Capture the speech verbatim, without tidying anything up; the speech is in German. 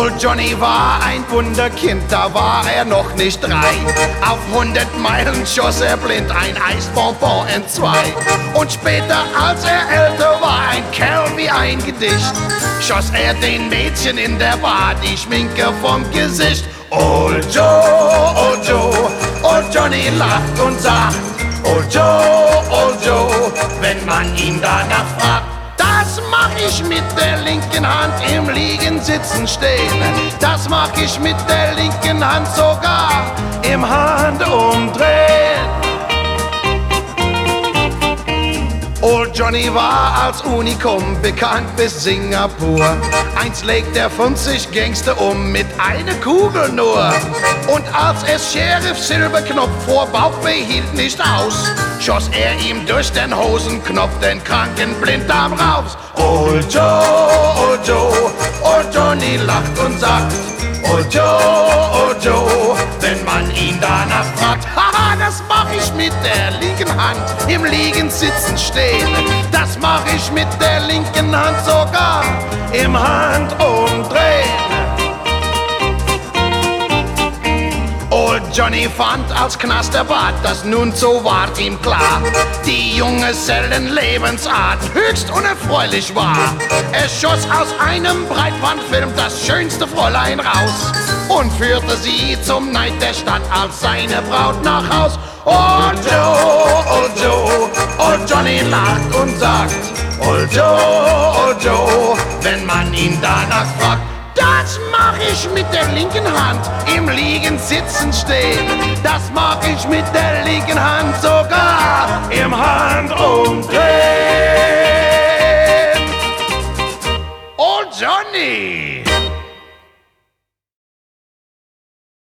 Old Johnny war ein Wunderkind, da war er noch nicht drei. Auf hundert Meilen schoss er blind ein Eisbonbon in zwei. Und später, als er älter war, ein Kerl wie ein Gedicht, schoss er den Mädchen in der Bar die Schminke vom Gesicht. Old Joe, Old Joe, Old Johnny lacht und sagt, Old Joe, Old Joe, wenn man ihn danach fragt. Das mach ich mit der linken Hand im Liegen, Sitzen, Stehen. Das mach ich mit der linken Hand sogar im Handumdrehen. Old Johnny war als Unikum bekannt bis Singapur. Einst legt er fünfzig Gangster um mit einer Kugel nur. Und als es Sheriff Silberknopf vor Bauch behielt nicht aus, schoss er ihm durch den Hosenknopf den kranken Blinddarm raus. Old Joe, Old Joe, Old Johnny lacht und sagt, Old Joe, Old Joe, wenn man ihn danach fragt. Haha, das mach ich mit der linken Hand im Liegen, Sitzen, Stehen. Das mach ich mit der linken Hand sogar im Handumdrehen. Old Johnny fand als Knasterbart, das nun so ward ihm klar, die Junggesellenlebensart höchst unerfreulich war. Er schoss aus einem Breitbandfilm das schönste Fräulein raus und führte sie zum Neid der Stadt als seine Braut nach Haus. Old Joe, Old Joe, Old Johnny lacht und sagt, Old Joe, Old Joe, wenn man ihn danach fragt. Das mach ich mit der linken Hand im Liegen, Sitzen, Stehen. Das mach ich mit der linken Hand sogar im Handumdrehen. Old Johnny!